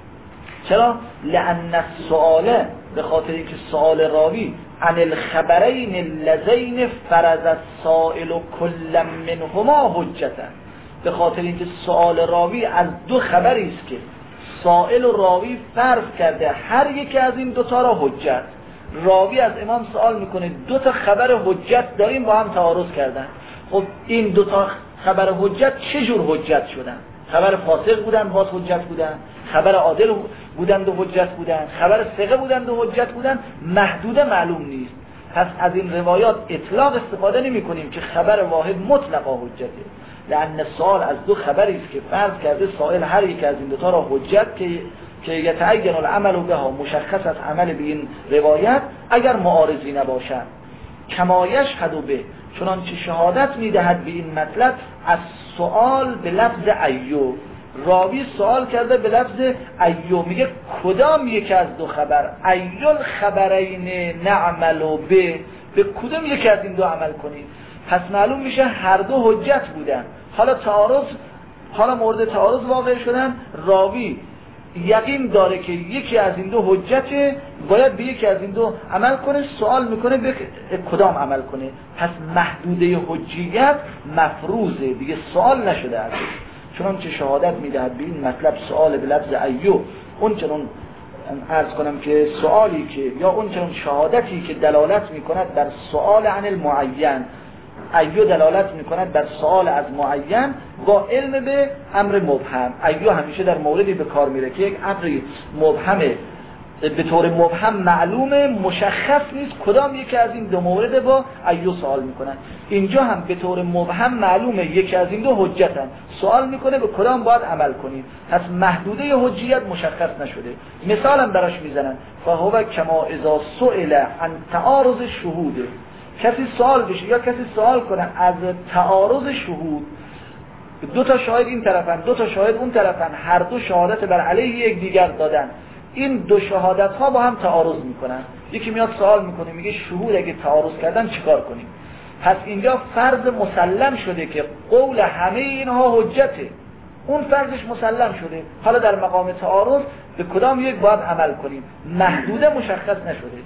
چرا؟ لأن السؤال، به خاطر اینکه سؤال راوی عن الخبرین اللذین فرض السائل کل منهما حجتا، به خاطر اینکه سؤال راوی از دو خبری است که سائل و راوی فرض کرده هر یکی از این دوتا را حجت. راوی از امام سوال میکنه دو تا خبر حجت داریم با هم تعارض کردن، خب این دو تا خبر حجت چه جور حجت شدن؟ خبر فاسق بودن باز حجت بودن، خبر عادل بودند و حجت بودن، خبر ثقه بودند و حجت بودن، محدوده معلوم نیست. پس از این روایات اطلاق استفاده نمی کنیم که خبر واحد مطلقا حجته، لأن سوال از دو خبری است که فرض کرده سائل هر یک از این دو تا را حجت که که یتعین العمل بها، مشخص از عمل به این روایت اگر معارضی نباشد. کما یشهد به، چنانچه شهادت میدهد به این مطلب از سوال به لفظ ایو. راوی سوال کرده به لفظ ایو، میگه کدام یک از دو خبر، ایو الخبرین نعمل به، به کدام یک از این دو عمل کنید. پس معلوم میشه هر دو حجت بودن. حالا تعارض حالا مورد تعارض واقع شدن، راوی یقین داره که یکی از این دو حجته، باید به یکی از این دو عمل کنه، سوال میکنه به کدام عمل کنه. پس محدوده حجیت مفروضه دیگه، سوال نشده ازش. چنانچه شهادت میدهد به این مطلب سوال به لفظ ایو، اون چنان عرض کنم که سوالی که یا اون چنان شهادتی که دلالت میکند بر سوال عن المعین، ایو دلالت میکند بر سوال از معین با علم به امر مبهم. ایو همیشه در موردی به کار میره که یک امری مبهمه، به طور مبهم معلومه، مشخص نیست کدام یکی از این دو مورد با ایو سوال میکنن. اینجا هم به طور مبهم معلومه یکی از این دو حجتن، سوال میکنه به کدام باید عمل کنید. پس محدوده حجیت مشخص نشده. مثالم براش میزنن، فهو کما اذا سئل عن تعارض الشهود، کسی سوال بشه یا کسی سوال کنه از تعارض شهود، دو تا شاهد این طرفن دو تا شاهد اون طرفن، هر دو شهادت بر علیه یک دیگر دادن، این دو شهادت ها با هم تعارض میکنن. یکی میاد سوال میکنه میگه شهود اگه تعارض کردن چیکار کنیم؟ پس اینجا فرض مسلم شده که قول همه اینها حجته، اون فرضش مسلم شده. حالا در مقام تعارض به کدام یک باید عمل کنیم؟ محدوده مشخص نشده.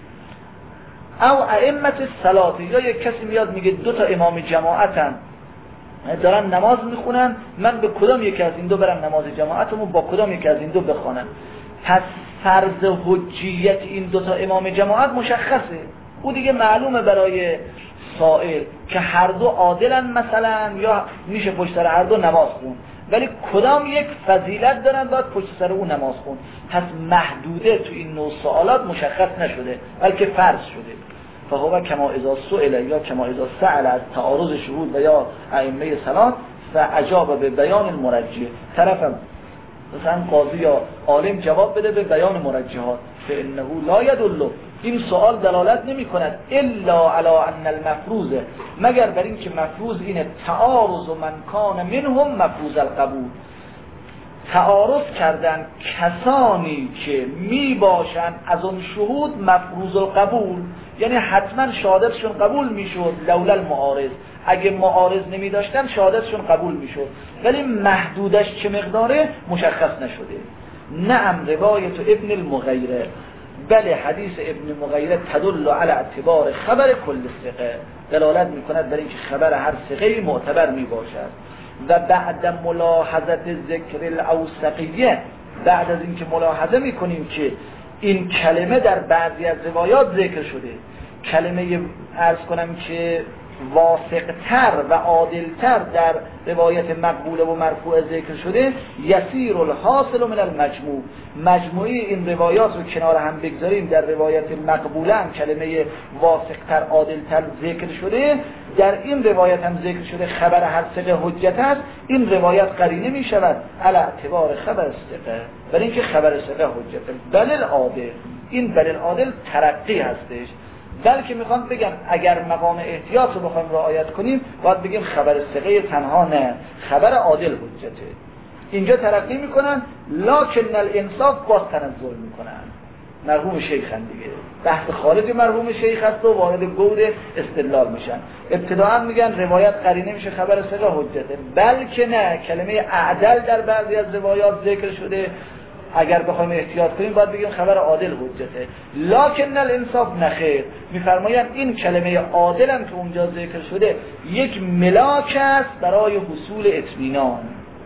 او ائمه الصلاه، یا یک کسی میاد میگه دو تا امام جماعتن دارن نماز میخونن، من به کدام یکی از این دو برم نماز جماعتمو با کدام یکی از این دو بخونم؟ پس فرض حجیت این دو تا امام جماعت مشخصه، او دیگه معلومه برای سائل که هر دو عادلن مثلا، یا میشه پشت سر هر دو نماز خون، ولی کدام یک فضیلت دارن باید پشت سر اون نماز خون. پس محدوده تو این نوع سوالات مشخص نشده بلکه فرض شده. فهو کما اذا سئل یا کما اذا سأل از تعارض شهود و یا ائمه صلات فاجاب به بیان المرجح. طرفم مثلا قاضی یا عالم جواب بده به بیان مرجحات، فانه لا يدل، این سوال دلالت نمی کند الا علی ان المفروض، مگر بر این که مفروض اینه تعارض من کان منهم مفروض القبول، تعارض کردن کسانی که می باشن از اون شهود مفروض القبول، یعنی حتما شهادتشون قبول میشد لولا المعارض، اگه معارض نمی داشتن شهادتشون قبول میشد، ولی محدودش چه مقداره مشخص نشده. نعم روایت ابن المغیره، بله حدیث ابن مغیره تدل علی اعتبار خبر کل ثقه، دلالت میکند بر اینکه خبر هر ثقه معتبر می باشد. و بعد ملاحظت ذکر الاوثقیه، بعد از اینکه ملاحظه میکنیم که این کلمه در بعضی از روایات ذکر شده، کلمه عرض کنم که واثق‌تر و عادل‌تر در روایت مقبوله و مرفوع ذکر شده، یسیر الحاصل من المجموع، مجموعی این روایات رو کنار هم بگذاریم، در روایت مقبوله هم کلمه واثق‌تر عادل‌تر ذکر شده، در این روایت هم ذکر شده خبر هر ثقه حجت است، این روایت قرینه می شود علی اعتبار خبر ثقه، برای اینکه خبر ثقه حجت. بل العادل، این بل العادل ترقی هستش، بلکه میخوام بگم اگر مقام احتیاط رو بخوایم رعایت کنیم باید بگیم خبر ثقه تنها نه، خبر عادل حجته. اینجا ترقی میکنن لکن الانصاف باز تنزل میکنن، مرحوم شیخن دیگه، بحث خارج مرحوم شیخ هست و وارد گور استدلال میشن. ابتداعا میگن روایت قرینه میشه خبر ثقه حجته، بلکه نه، کلمه اعدل در بعضی از روایات ذکر شده، اگر بخوایم احتیاط کنیم باید بگیم خبر عادل حجته. لکن الانصاف نخیر، میفرمایند این کلمه عادل هم که اونجا ذکر شده یک ملاک است برای حصول اطمینان.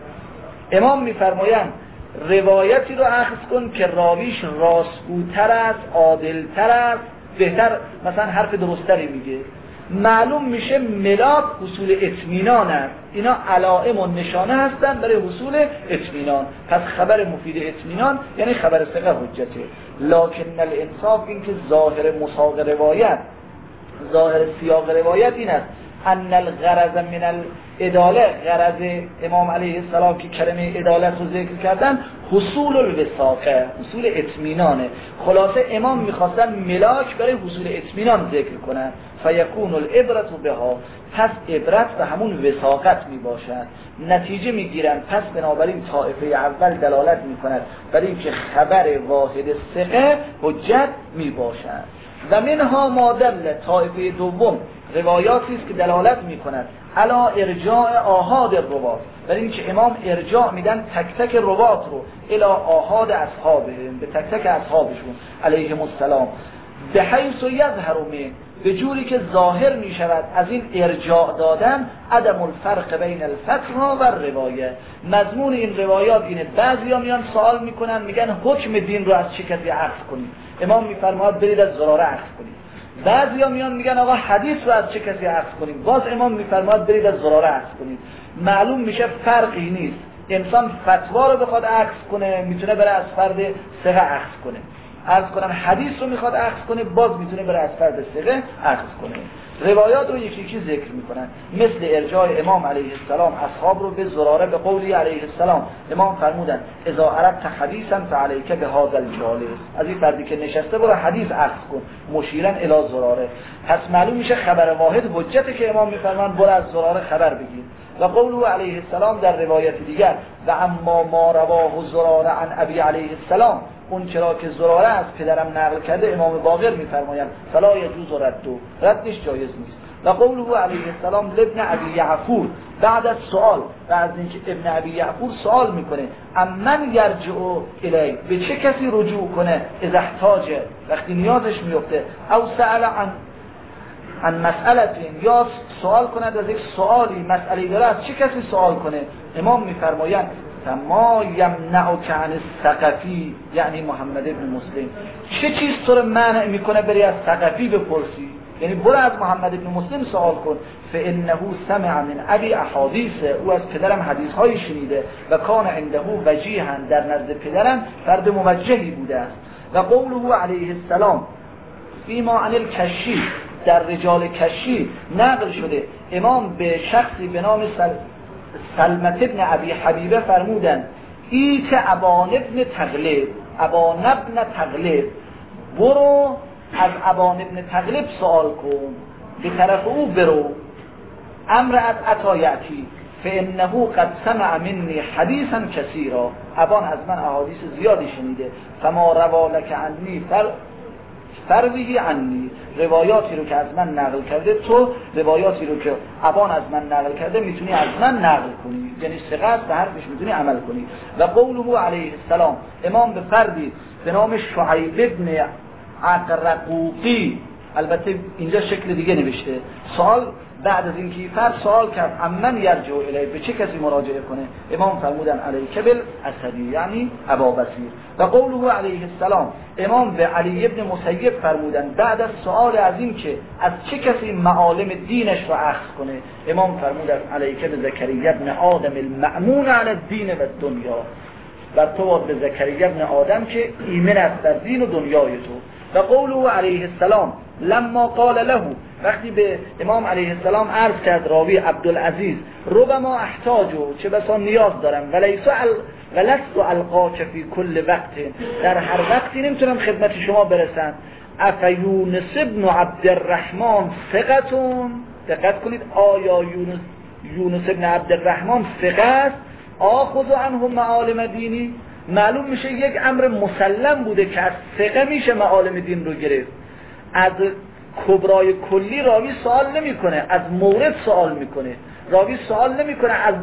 امام میفرمایند روایتی رو اخذ کن که راویش راستگوتر است، عادلتر است، بهتر مثلا حرف درستری میگه، معلوم میشه ملاک حصول اطمینان است. اینا علائم و نشانه هستند برای حصول اطمینان، پس خبر مفید اطمینان یعنی خبر ثقه حجته. لکن الانصاف، این که ظاهر مساق روایت، ظاهر سیاق روایت این است ان الغرض من العداله، غرض امام علیه السلام که کلمه عدالت رو ذکر کردن حصول الوثاقه، حصول اطمینانه. خلاصه امام میخواستن ملاک برای حصول اطمینان ذکر کنن، فیکون العبرة بها، پس عبرت به همون وثاقت میباشد، نتیجه میگیرن. پس بنابراین طائفه اول دلالت میکند برای اینکه خبر واحد ثقه حجت میباشد. و منها ما دل طایفه دوم روایاتی است که دلالت می‌کند علا ارجاع آحاد الروات، برای اینکه امام ارجاع میدن تک تک روات رو الی آحاد اصحابهم، به تک تک اصحابشون علیهم السلام، به حیث یظهر من، به جوری که ظاهر می شود از این ارجاع دادن عدم الفرق بین الفتوی و روایه. مضمون این روایات اینه، بعضیا میان سوال میکنن میگن حکم دین رو از چه کسی اخذ کنیم؟ امام میفرماید برید از زراره اخذ کنید. بعضیا میان میگن آقا حدیث رو از چه کسی اخذ کنیم؟ باز امام میفرماید برید از زراره اخذ کنید. معلوم میشه فرقی نیست. انسان فتوا رو بخواد اخذ کنه میتونه بره از فرد ثقه اخذ کنه، عرض کنم حدیث رو میخواد اخذ کنه باز میتونه بره از فرد ثقه اخذ کنه. روایات رو یکی یکی ذکر میکنن، مثل ارجاع امام علیه السلام اصحاب رو به زراره به قولی علیه السلام. امام فرمودن اذا اردت حدیثا فعلیک بهذا الجالس، از این فردی که نشسته برو حدیث اخذ کن، مشیرا الی زراره. پس معلوم میشه خبر واحد حجته که امام میفرمان برو از زراره خبر بگیر. و قوله علیه السلام در روایت دیگر و اما ما رواه زراره عن ابی علیه السلام، اون چرا که زراره از پدرم نقل کرده امام باقر میفرمایند فلا یجوز ردو، ردش جایز نیست. و قوله علیه السلام لابن ابی یعفور بعد از سوال، بعد از اینکه ابن ابی یعفور سوال میکنه امن یرجع الی، به چه کسی رجوع کنه، اذا احتاج، وقتی نیازش میفته، او سأل عن عن مسئلتین، یا سوال کند از یک سوالی مسئله داره از چه کسی سوال کنه؟ امام میفرمایند ما یمنعک عن الثقفی، یعنی محمد ابن مسلم، چه چیز تو رو منع میکنه بری از ثقفی بپرسی؟ یعنی برو از محمد ابن مسلم سوال کن. فانه سمع من ابی احادیث، او از پدرم حدیث های شنیده، و کان عنده وجیها، در نزد پدرم فرد موجهی بوده است. و قوله علیه السلام فیما عن الکشی، در رجال کشی نقل شده امام به شخصی به نام سل... سلمت ابن ابی حبیبه فرمودن ایت ابان ابن تغلب، ابان ابن تغلب، برو از ابان ابن تغلب سوال کن، به طرف او برو، امر از عطایتی فانه قد سمع منی حدیثا کثیرا، ابان از من احادیث زیادی شنیده، فما روالک عنی فر فرویه عنی، روایاتی رو که از من نقل کرده تو، روایاتی رو که ابان از من نقل کرده میتونی از من نقل کنی، یعنی ثقت به حرفش میتونی عمل کنی. و قوله علیه السلام، امام به فردی به نام شعیب ابن عقرقوقی، البته اینجا شکل دیگه نوشته، سوال بعد از اینکه فرد سوال کرد امن یرجع الی، به چه کسی مراجعه کنه؟ امام فرمودن علیک بالاسدی، یعنی ابا بصیر. و قوله علیه السلام، امام به علی ابن مسیب فرمودن بعد از سوال از این که از چه کسی معالم دینش رو اخذ کنه، امام فرمودن علیک بزکریا ابن آدم المأمون علی الدین و الدنیا، و تو به زکریا ابن آدم که ایمن است در دین و دنیای تو. و قوله علیه السلام لما قال له، وقتی به امام علیه السلام عرض کرد راوی عبدالعزیز ربما احتاجو، چه بسا نیاز دارم، ولیس ولست القاک فی کل وقت، در هر وقتی نمیتونم خدمت شما برسم، افیونس ابن عبدالرحمن ثقتون، دقت کنید آیا یونس یونس ابن عبدالرحمن ثقه است، آخذ عنه معالم دینی، معلوم میشه یک امر مسلم بوده که از ثقه میشه معالم دین رو گرفت. از کبرای کلی راوی سوال نمیکنه، از مورد سوال میکنه. راوی سوال نمیکنه از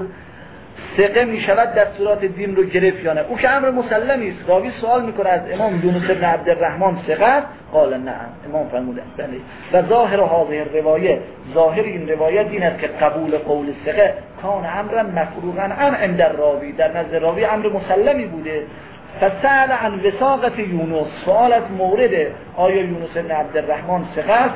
ثقه میشود دستورات دین رو گرفت یا نه، او که امر مسلمی است. راوی سوال میکنه از امام یونس بن عبدالرحمن ثقه، قال نعم، امام فرمودن بله. و ظاهر هذه الروایه، ظاهر این روایت این است که قبول قول ثقه کان امرا مفروغا عن عند الراوی، در نزد راوی امر مسلمی بوده. فسأل عن وثاقة یونس، سوال از مورد آیا یونس بن عبدالرحمن ثقه است،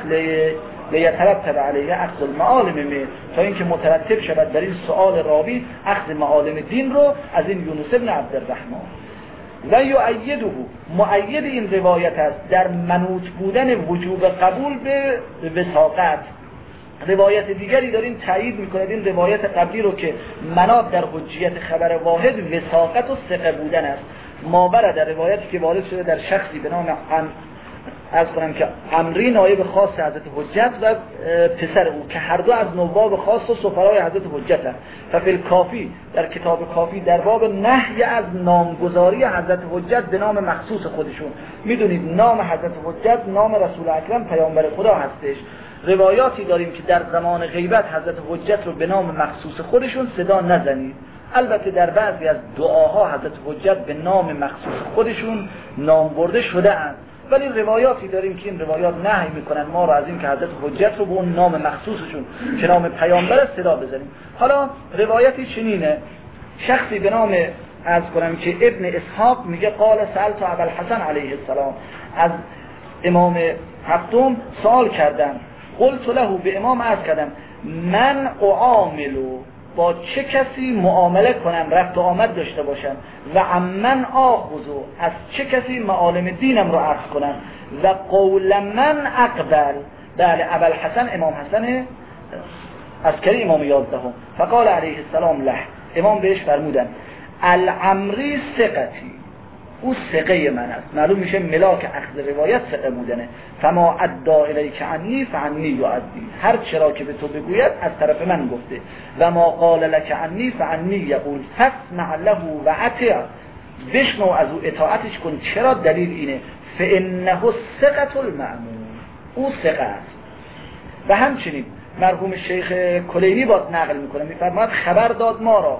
لیترتب علیه اخذ المعالم من، تا اینکه مترتب شود در این سؤال راوی اخذ معالم دین رو از این یونس بن عبدالرحمن. و یؤیده، مؤید این روایت است در منوط بودن وجوب قبول به وثاقت. روایت دیگری دارین تایید میکنه این روایت قبلی رو که مناط در حجیت خبر واحد وثاقت و ثقه بودن است. ما برد در روایتی که وارد شده در شخصی به نام عرض کنم که عمری نایب خاص حضرت حجت و پسر او که هر دو از نواب خاص و سفرای حضرت حجت هست. ففی کافی در کتاب کافی در باب نهی از نامگذاری حضرت حجت به نام مخصوص خودشون. میدونید نام حضرت حجت نام رسول اکرم پیامبر خدا هستش. روایاتی داریم که در زمان غیبت حضرت حجت رو به نام مخصوص خودشون صدا نزنید. البته در بعضی از دعاها حضرت حجت به نام مخصوص خودشون نام برده شده اند، ولی روایاتی داریم که این روایات نهی میکنن ما رو از این که حضرت حجت رو به اون نام مخصوصشون که نام پیامبر صدا بزنیم. حالا روایتی چنینه، شخصی به نام عرض کنم که ابن اسحاق میگه قال سألت ابوالحسن علیه السلام، از امام هفتم سوال کردن، قلت له به امام عرض کردم من اعاملو، با چه کسی معامله کنم رفت و آمد داشته باشم، و عمن آخذو، از چه کسی معالم دینم رو عرض کنم، و قول من اقبل. بله ابوالحسن امام حسن عسکری امام یازدهم. فقال علیه السلام له، امام بهش فرمودن العمری ثقتی، او ثقه من است. معلوم میشه ملاک اخذ روایت ثقه بودنه. فما ادعا الیک عنی فعنی یعدی، هر چرا که به تو بگوید از طرف من گفته. و ما قال لک عنی فعنی یقول فاسمع له و اطیع، بشنو از او اطاعتش کن. چرا؟ دلیل اینه فانه ثقة المأمون، او ثقه است. و همچنین مرحوم شیخ کلینی باز نقل میکنه، میفرماید خبر داد ما را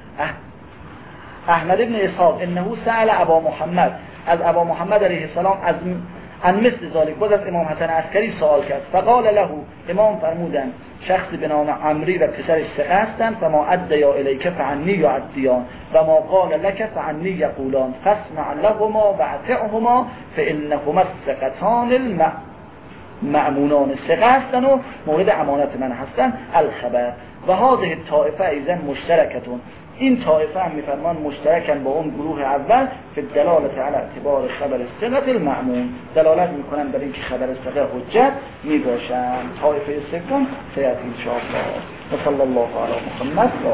احمد ابن اسحاق انه سأل ابا محمد، از ابا محمد علیه السلام از ان مثل ذالک، باز از امام حسن عسکری سوال کرد. فقال له، امام فرمودن شخصی به نام عمری و پسرش ثقه هستند. فما ادعا الیک فعنی یعدیان و ما قال لک فعنی یقولان فاسمع لهما و اطعهما فانهما الثقتان المأمونان، ثقه هستن و مورد امانت من هستن. الخبر و هذه الطائفه ایضا مشترکتون، این طایفه هم میفرمان مشترکن با اون گروه اول که دلالت علی اعتبار خبر ثقة المأمون، دلالت میکنن بر اینکه خبر ثقه حجت میباشن. طایفه سوم سیاتی ان شاء الله. و صلی الله علی محمد و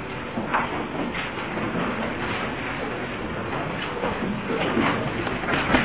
آله.